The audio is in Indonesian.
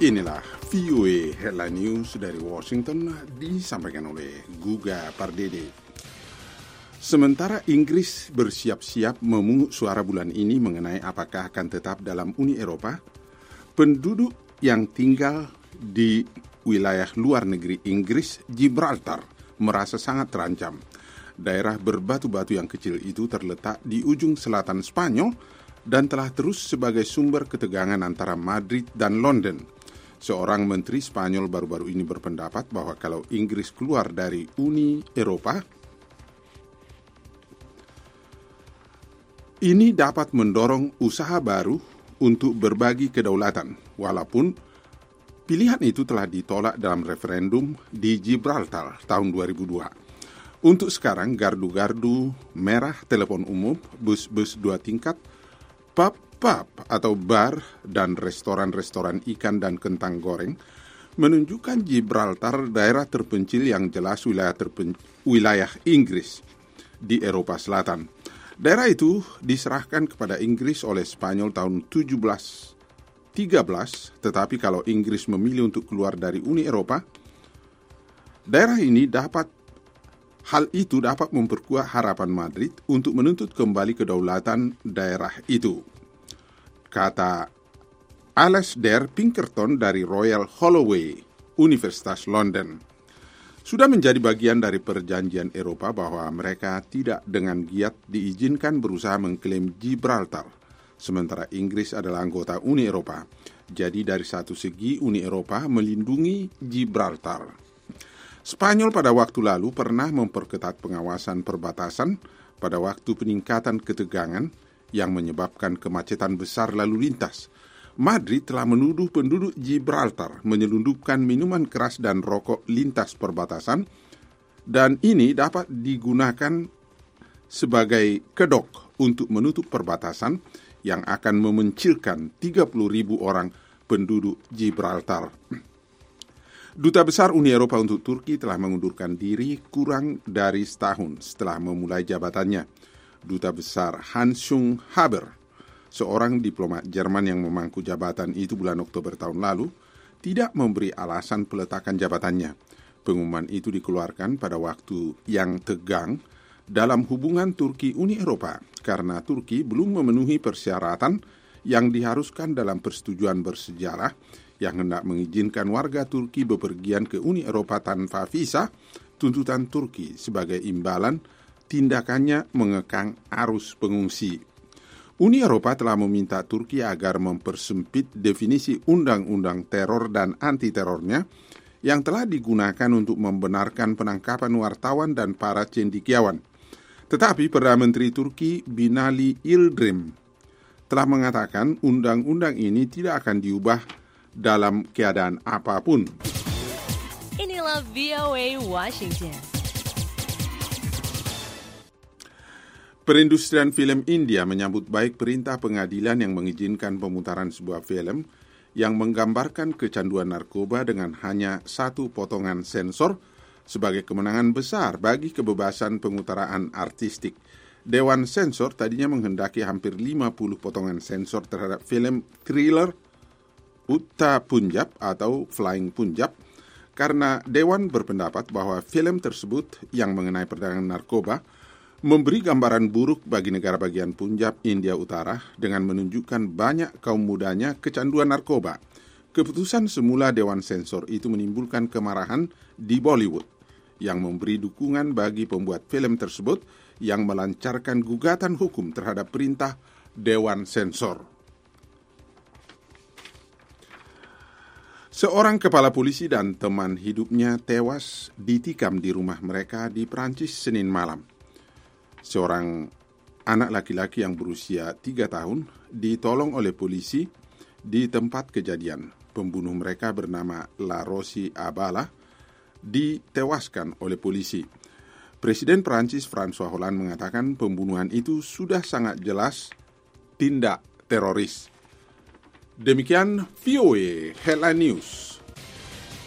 Inilah VOA Headline News dari Washington disampaikan oleh Guga Pardede. Sementara Inggris bersiap-siap memungut suara bulan ini mengenai apakah akan tetap dalam Uni Eropa, penduduk yang tinggal di wilayah luar negeri Inggris, Gibraltar, merasa sangat terancam. Daerah berbatu-batu yang kecil itu terletak di ujung selatan Spanyol dan telah terus sebagai sumber ketegangan antara Madrid dan London. Seorang menteri Spanyol baru-baru ini berpendapat bahwa kalau Inggris keluar dari Uni Eropa, ini dapat mendorong usaha baru untuk berbagi kedaulatan, walaupun pilihan itu telah ditolak dalam referendum di Gibraltar tahun 2002. Untuk sekarang, gardu-gardu merah telepon umum, bus-bus 2 tingkat, pub atau bar dan restoran-restoran ikan dan kentang goreng menunjukkan Gibraltar daerah terpencil yang jelas wilayah Inggris di Eropa Selatan. Daerah itu diserahkan kepada Inggris oleh Spanyol tahun 1713, tetapi kalau Inggris memilih untuk keluar dari Uni Eropa, hal itu dapat memperkuat harapan Madrid untuk menuntut kembali kedaulatan daerah itu. Kata Alasdair Pinkerton dari Royal Holloway, Universitas London. Sudah menjadi bagian dari perjanjian Eropa bahwa mereka tidak dengan giat diizinkan berusaha mengklaim Gibraltar, sementara Inggris adalah anggota Uni Eropa. Jadi dari satu segi Uni Eropa melindungi Gibraltar. Spanyol pada waktu lalu pernah memperketat pengawasan perbatasan pada waktu peningkatan ketegangan yang menyebabkan kemacetan besar lalu lintas. Madrid telah menuduh penduduk Gibraltar menyelundupkan minuman keras dan rokok lintas perbatasan, dan ini dapat digunakan sebagai kedok untuk menutup perbatasan yang akan memencilkan 30.000 orang penduduk Gibraltar. Duta Besar Uni Eropa untuk Turki telah mengundurkan diri kurang dari setahun setelah memulai jabatannya. Duta Besar Hans-Jung Haber, seorang diplomat Jerman yang memangku jabatan itu bulan Oktober tahun lalu, tidak memberi alasan peletakan jabatannya. Pengumuman itu dikeluarkan pada waktu yang tegang dalam hubungan Turki-Uni Eropa karena Turki belum memenuhi persyaratan yang diharuskan dalam persetujuan bersejarah yang hendak mengizinkan warga Turki bepergian ke Uni Eropa tanpa visa. Tuntutan Turki sebagai imbalan tindakannya mengekang arus pengungsi. Uni Eropa telah meminta Turki agar mempersempit definisi undang-undang teror dan anti-terornya yang telah digunakan untuk membenarkan penangkapan wartawan dan para cendekiawan. Tetapi Perdana Menteri Turki Binali Yildirim telah mengatakan undang-undang ini tidak akan diubah dalam keadaan apapun. Inilah VOA Washington. Perindustrian film India menyambut baik perintah pengadilan yang mengizinkan pemutaran sebuah film yang menggambarkan kecanduan narkoba dengan hanya satu potongan sensor sebagai kemenangan besar bagi kebebasan pengutaraan artistik. Dewan Sensor tadinya menghendaki hampir 50 potongan sensor terhadap film thriller Utta Punjab atau Flying Punjab karena Dewan berpendapat bahwa film tersebut yang mengenai perdagangan narkoba memberi gambaran buruk bagi negara bagian Punjab, India Utara dengan menunjukkan banyak kaum mudanya kecanduan narkoba. Keputusan semula Dewan Sensor itu menimbulkan kemarahan di Bollywood yang memberi dukungan bagi pembuat film tersebut yang melancarkan gugatan hukum terhadap perintah Dewan Sensor. Seorang kepala polisi dan teman hidupnya tewas ditikam di rumah mereka di Prancis Senin malam. Seorang anak laki-laki yang berusia 3 tahun ditolong oleh polisi di tempat kejadian. Pembunuh mereka bernama La Rosie Abala ditewaskan oleh polisi. Presiden Prancis François Hollande mengatakan pembunuhan itu sudah sangat jelas tindak teroris. Demikian VOA Headline News.